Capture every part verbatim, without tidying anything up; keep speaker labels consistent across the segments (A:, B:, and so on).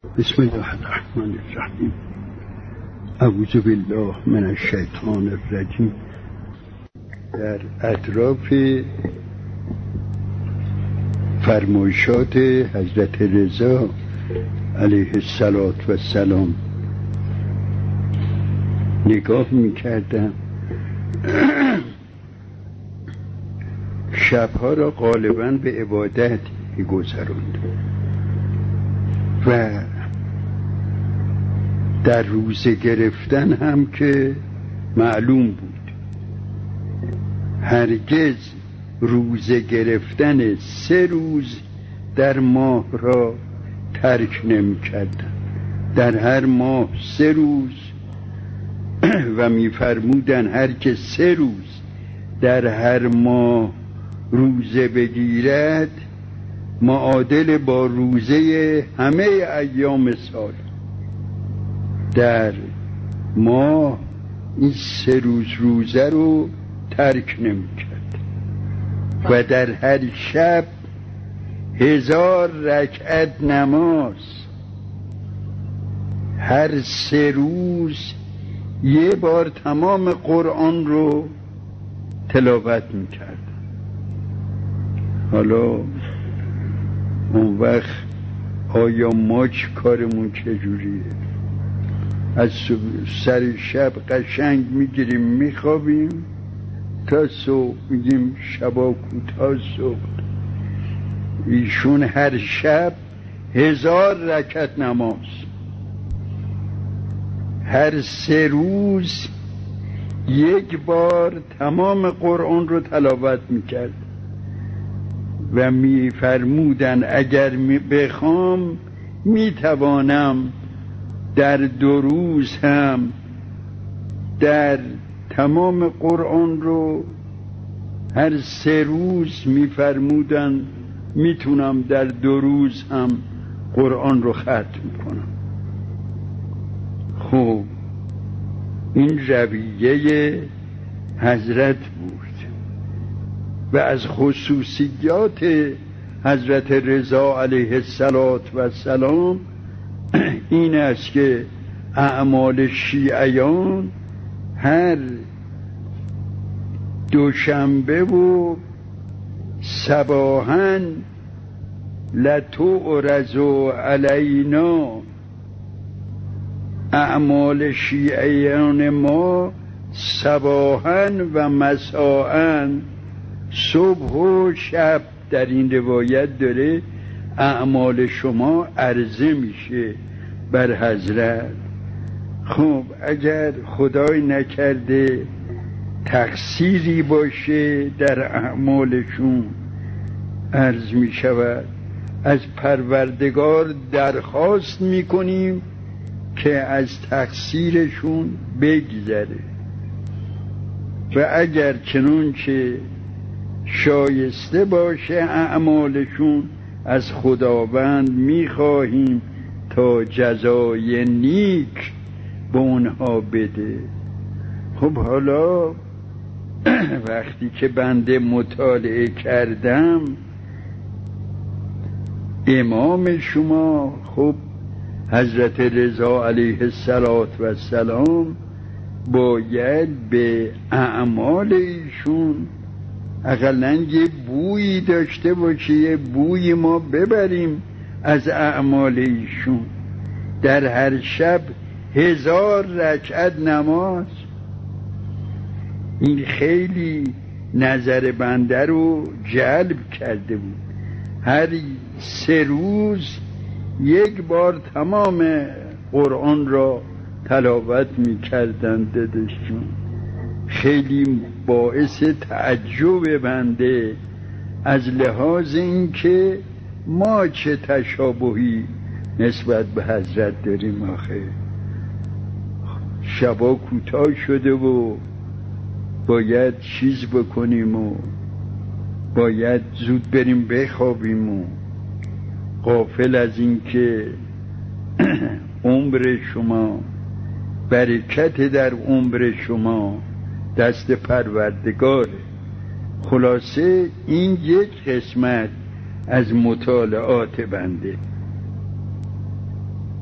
A: بسم الله الرحمن الرحیم. اعوذ بالله من الشیطان الرجیم. در اطراف فرمایشات حضرت رضا علیه السلام نگاه میکردم. شبها را غالبا به عبادت میگذراند و در روزه گرفتن هم که معلوم بود هرگز روزه گرفتن سه روز در ماه را ترک نمی کردن. در هر ماه سه روز و می فرمودن هر که سه روز در هر ماه روزه بگیرد معادل با روزه همه ایام سال. در ماه این سه روز روزه رو ترک نمی کرد و در هر شب هزار رکعت نماز هر سه روز یه بار تمام قرآن رو تلاوت می کرد. حالا اون وقت آیا ما چه کارمون چجوریه؟ از سر شب قشنگ میگیریم میخوابیم تا صبح میگیم شبا کوتاه صبح. ایشون هر شب هزار رکعت نماز هر سه روز یک بار تمام قرآن رو تلاوت میکرد و میفرمودن اگر می بخوام میتوانم در دو روز هم در تمام قرآن رو هر سه روز میفرمودن میتونم در دو روز هم قرآن رو ختم کنم. خب این رویه حضرت بود و از خصوصیات حضرت رضا علیه السلام این است که اعمال شیعیان هر دوشنبه و صباحاً لتعرض علینا، اعمال شیعیان ما صباحاً و مساءً، صبح و شب در این روایت داره اعمال شما عرضه میشه بر حضرت. خب اگر خدای نکرده تقصیری باشه در اعمالشون عرض میشود، از پروردگار درخواست میکنیم که از تقصیرشون بگذره و اگر چنانچه شایسته باشه اعمالشون از خداوند میخواهیم تا جزای نیک به اونها بده. خب حالا وقتی که بنده مطالعه کردم امام شما خب حضرت رضا علیه السلام باید به اعمال ایشون اقلن یه بویی داشته باشه، یه بویی ما ببریم از اعمال ایشون. در هر شب هزار رکعت نماز، این خیلی نظر بنده رو جلب کرده بود. هر سه روز یک بار تمام قرآن را تلاوت می کردن دادشون. خیلی باعث تعجب بنده از لحاظ این که ما چه تشابهی نسبت به حضرت داریم. آخه شبا کوتاه شده و باید چیز بکنیم و باید زود بریم بخوابیم و غافل از این که عمر شما، برکت در عمر شما دست پروردگاره. خلاصه این یک قسمت از مطالعات بنده.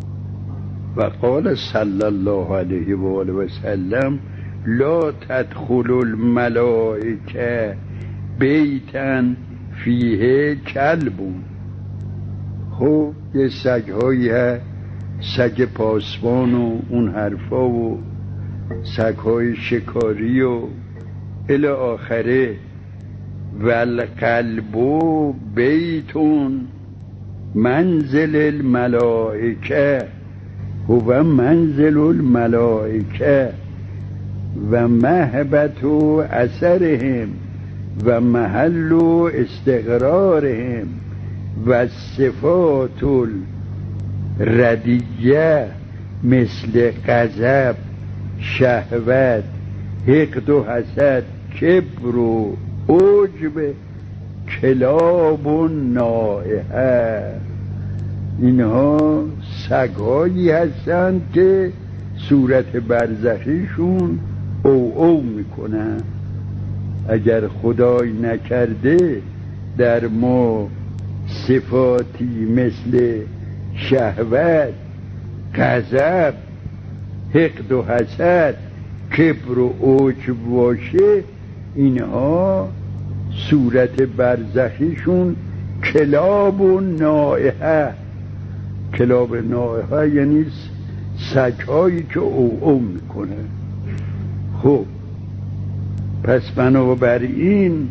A: و قال صلی الله علیه و آله و سلم لا تدخل الملائکه بیتا فیه کلبون. خب یه سگ‌هایی هست، سگ پاسبان و اون حرفا و سگ‌های شکاری و الی آخره. والقلب بیتون منزل الملائکه هو منزل الملائکه و مهبت اثرهم و محل استقرارهم و صفات الردیه مثل غضب، شهوت، حقد و حسد، کبر و عجب، کلاب و نائحه. اینها سگ‌هایی هستند که صورت برزخیشون او او میکنن. اگر خدای نکرده در ما صفاتی مثل شهوت، غضب، حقد و حسد، کبر و عجب باشه، اینها صورت برزخیشون کلاب و نائحه. کلاب نائحه یعنی سگ‌هایی که او او میکنه. خب پس بنابراین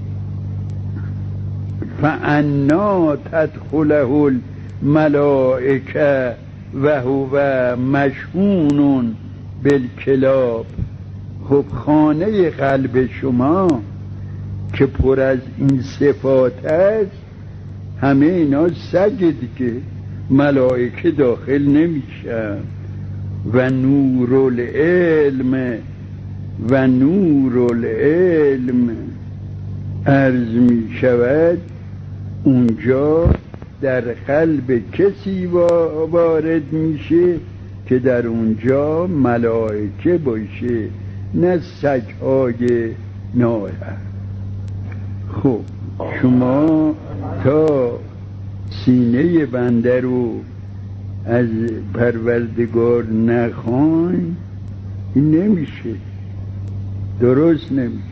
A: فانا تدخله الملائکه و هو مشحون بالکلاب. خب خانه قلب شما که پر از این صفات است، همه اینا سگ دیگه، ملائکه داخل نمیشن. و نور العلم و نور العلم عرض می شود اونجا در قلب کسی وارد میشه که در اونجا ملائکه باشه، نه سگ‌های نائحه. خب شما تا سینه بنده رو از پروردگار نخواین، این نمیشه، درست نمیشه.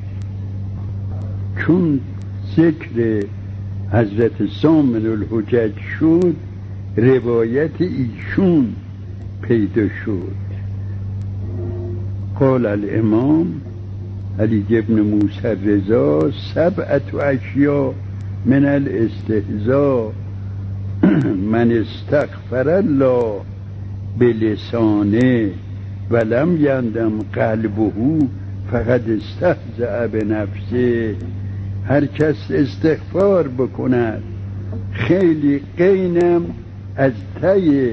A: چون ذکر حضرت سامن الحجج شد، روایت ایشون پیدا شد. قال الامام علی ابن موسی رضا سبعت اشیاء من الاستهزاء من استغفر الله بلسانه ولم یندم قلبه فقد استهزأ بنفسه. هر کس استغفار بکند خیلی قینم از تی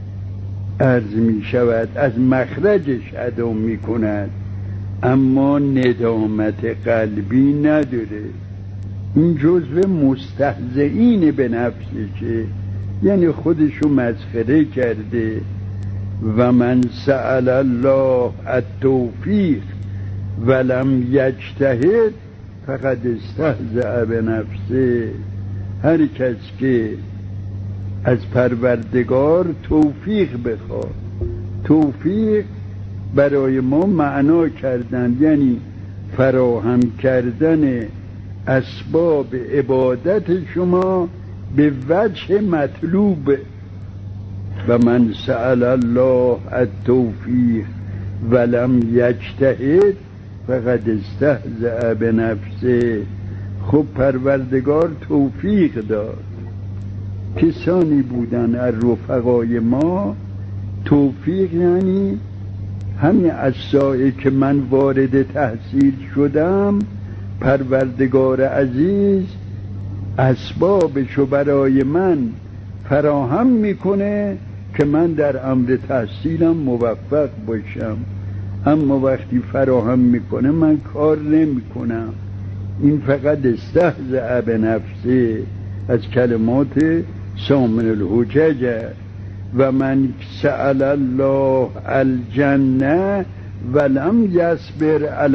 A: عرض می شود، از مخرجش ادا می کند، اما ندامت قلبی نداره. این جزو مستهزئین به نفسشه، یعنی خودشو مسخره کرده. و من سأل الله التوفیق ولم یجتهد فقد استهزأ بنفسه. هر کس که از پروردگار توفیق بخواد، توفیق برای ما معنا کردن یعنی فراهم کردن اسباب عبادت شما به وجه مطلوب. و من سأل الله التوفیق ولم یجتهد فقد استهزأ بنفسه. خب پروردگار توفیق داد. کسانی بودن از رفقای ما، توفیق یعنی همین از سایه که من وارد تحصیل شدم، پروردگار عزیز اسبابشو برای من فراهم میکنه که من در امر تحصیلم موفق باشم. اما وقتی فراهم میکنه من کار نمیکنم. این فقط استهزأ بنفسه از کلمات سامن الحجج. و من سأل الله الجنه ولم یصبر علی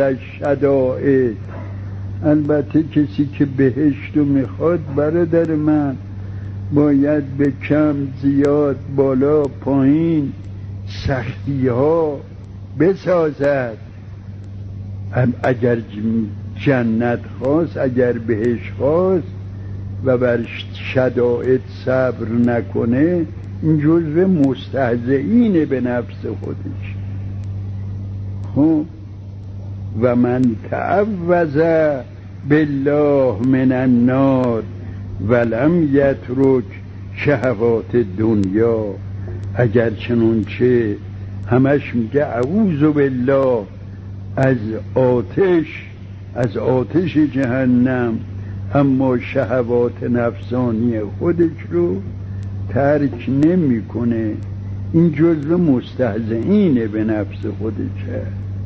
A: الشدائد. البته کسی که بهشتو میخواد برادر من باید به کم زیاد بالا پایین سختی ها بسازد. اگر جنت خواست، اگر بهش خواست و بر شدائد صبر نکنه، این جزو مستهزئین به نفس خودش. خب و من تعوذ بالله من النار ولم یترک شهوات دنیا. اگر چنانچه همش میگه اعوذ بالله از آتش، از آتش جهنم، اما شهوات نفسانی خودش رو ترک نمیکنه، این جزو مستهزئین به نفس خودشه.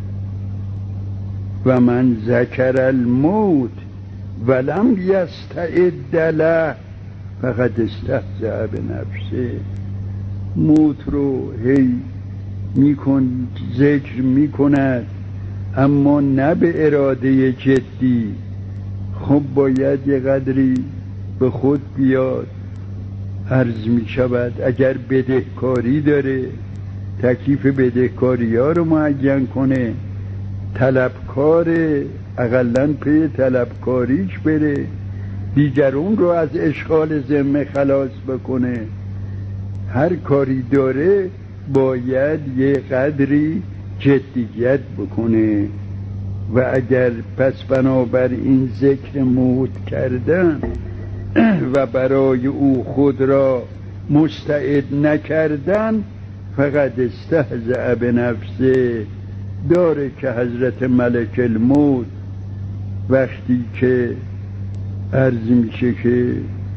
A: و من ذکر الموت ولم یستعد له فقد استهزأ بنفسه. موت رو هی میکن ذکر میکند اما نه به اراده جدی. خب باید یه قدری به خود بیاد. عرض می شود اگر بدهکاری داره تکلیف بدهکاری ها رو معین کنه، طلبکار اقلن پی طلبکاریش بره، دیگرون رو از اشغال ذمه خلاص بکنه. هر کاری داره باید یه قدری جدیت بکنه. و اگر پس بنابر این ذکر موت کردن و برای او خود را مستعد نکردن فقط استهزأ بنفسه. داره که حضرت ملک الموت وقتی که عرض میشه که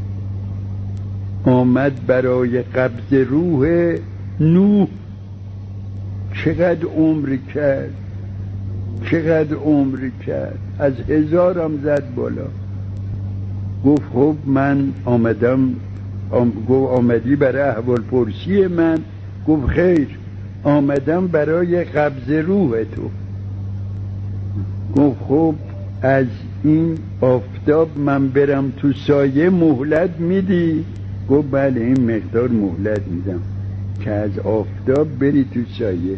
A: آمد برای قبض روح نوح، چقدر عمر کرد، چقدر عمر کرد، از هزارم زد بالا. گفت خب من آمدم، آم... گفت آمدی برای احوال پرسی من؟ گفت خیر، آمدم برای قبض روح تو. گفت خب از این آفتاب من برم تو سایه مهلت میدی؟ گفت بله این مقدار مهلت میدم که از آفتاب بری تو سایه.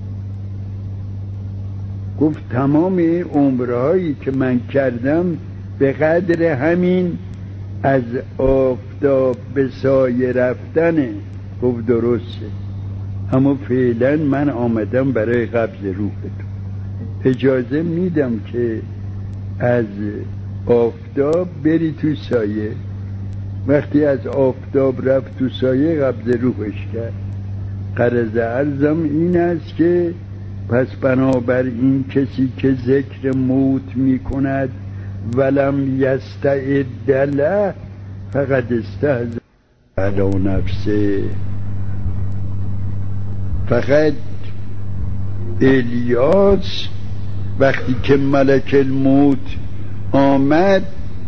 A: گفت تمام این عمرهایی که من کردم به قدر همین از آفتاب به سایه رفتنه. گفت درسته، اما فعلا من آمدم برای قبض روح تو. اجازه میدم که از آفتاب بری تو سایه. وقتی از آفتاب رفت تو سایه قبض روحش کرد. غرض عرضم این است که پس بنابر این کسی که ذکر موت می کند ولم یستعد له فقد استهزأ علی نفسه. فقط الیاس وقتی که ملک الموت آمد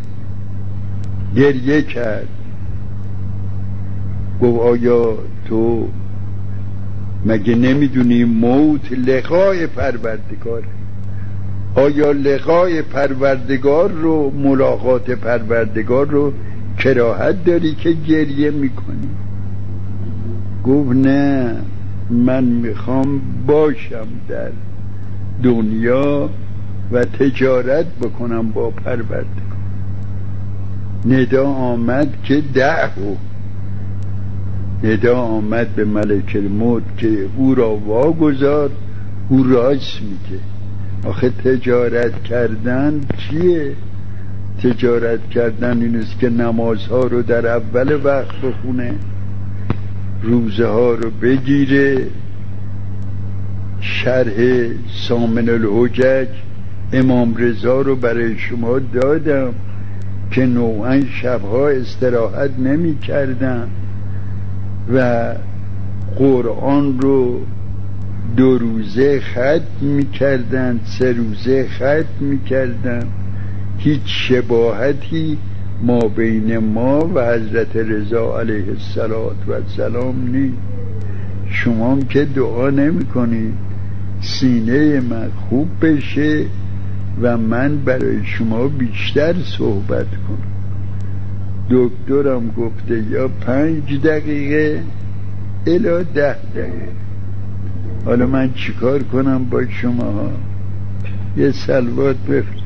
A: گریه کرد. گفت آیا تو مگه نمیدونی موت لقای پروردگار؟ آیا لقای پروردگار رو، ملاقات پروردگار رو کراهت داری که گریه میکنی؟ گفت نه، من میخوام باشم در دنیا و تجارت بکنم با پروردگار. ندا آمد که دعو، ندا آمد به ملک الموت که او را واگذار. او راست میگه. آخه تجارت کردن چیه؟ تجارت کردن این است که نمازها رو در اول وقت بخونه، روزه ها رو بگیره. شرح سامن الحجج امام رضا رو برای شما دادم که نوعا شبها استراحت نمی کردن و قرآن رو دو روزه ختم می کردن، سه روزه ختم می کردن. هیچ شباهتی ما بین ما و حضرت رضا علیه السلام نیست. شما هم که دعا نمی کنید سینه من خوب بشه و من برای شما بیشتر صحبت کنم. دکترم گفته یا پنج دقیقه الا ده دقیقه. حالا من چیکار کنم با شما ها؟ یه صلوات بفرست.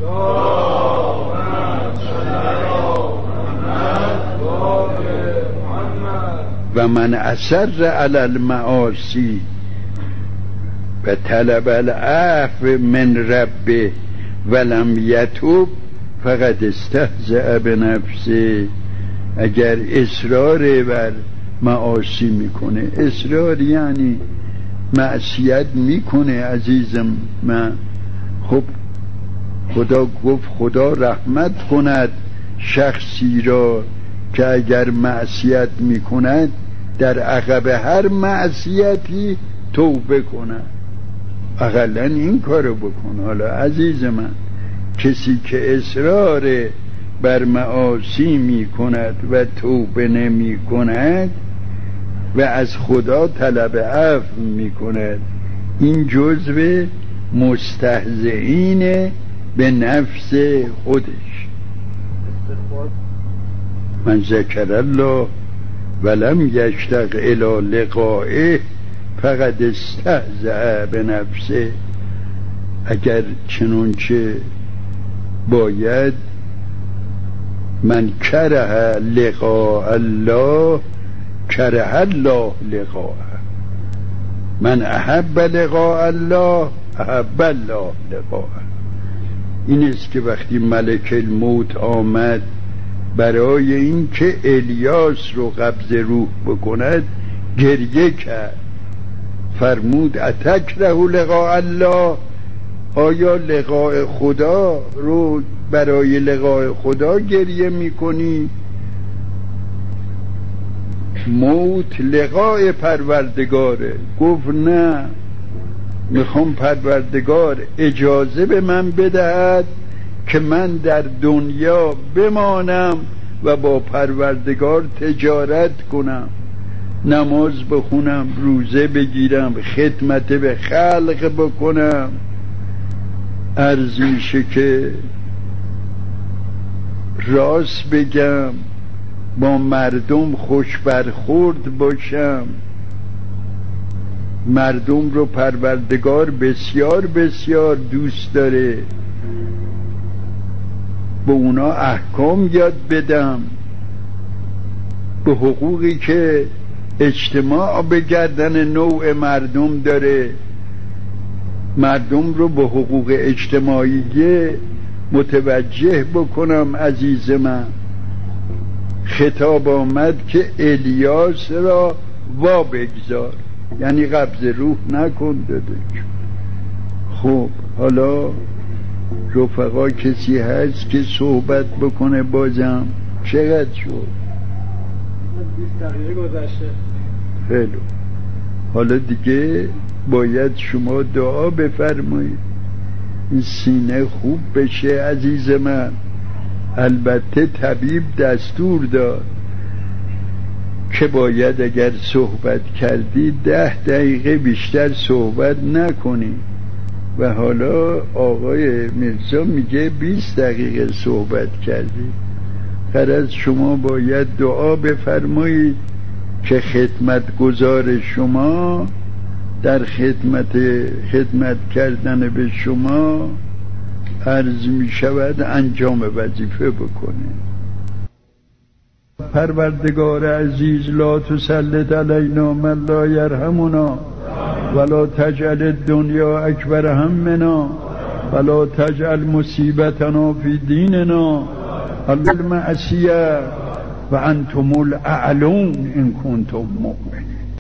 A: و من اصر علی المعاصی و طلب العفو من ربه ولم یتوب فقد استهزأ بنفسه. اگر اصرار بر معاصی میکنه، اصرار یعنی معصیت میکنه عزیزم من، خب خدا گفت خدا رحمت کند شخصی را که اگر معصیت میکند در عقب هر معصیتی توبه کند. اقلا این کارو بکن. حالا عزیز من، کسی که اصرار بر معاصی میکند و توبه نمی کند و از خدا طلب عفو میکند، این جزو مستهزئین به نفس خودش. من ذکر الله ولم یشتاق الی لقائه فقد استهزأ بنفسه. اگر چنانچه باید من کره لقاء الله کره الله لقاءه، من احب لقاء الله احب الله لقاءه. این است که وقتی ملک الموت آمد برای این که الیاس رو قبض روح بکند گریه کرد، فرمود اتکره لقاء الله، آیا لقاء خدا رو برای لقاء خدا گریه میکنی؟ موت لقاء پروردگاره. گفت نه، میخوام پروردگار اجازه به من بدهد که من در دنیا بمانم و با پروردگار تجارت کنم، نماز بخونم، روزه بگیرم، خدمت به خلق بکنم. عرض میشه که راست بگم، با مردم خوش برخورد باشم. مردم رو پروردگار بسیار بسیار دوست داره، به اونا احکام یاد بدم، به حقوقی که اجتماع به گردن نوع مردم داره، مردم رو به حقوق اجتماعی متوجه بکنم. عزیز من، خطاب آمد که الیاس را وا بگذار، یعنی قبض روح نکن دادش. خب حالا رفقا کسی هست که صحبت بکنه؟ بازم چقدر شد؟
B: بیست دقیقه گذشته.
A: خیلی. حالا دیگه باید شما دعا بفرمایید این سینه خوب بشه عزیز من. البته طبیب دستور داد که باید اگر صحبت کردی ده دقیقه بیشتر صحبت نکنی، و حالا آقای میرزا میگه بیست دقیقه صحبت کردی. غرض شما باید دعا بفرمایید که خدمتگزار شما در خدمت خدمت کردن به شما عرض می شود انجام وظیفه بکنه. پروردگار عزیز لا تسلط علینا من لا یرحمنا ولا تجعل الدنیا اکبر همنا ولا تجعل مصیبتنا فی دیننا المعصیه و انتم الاعلون ان کنتم مؤمنین.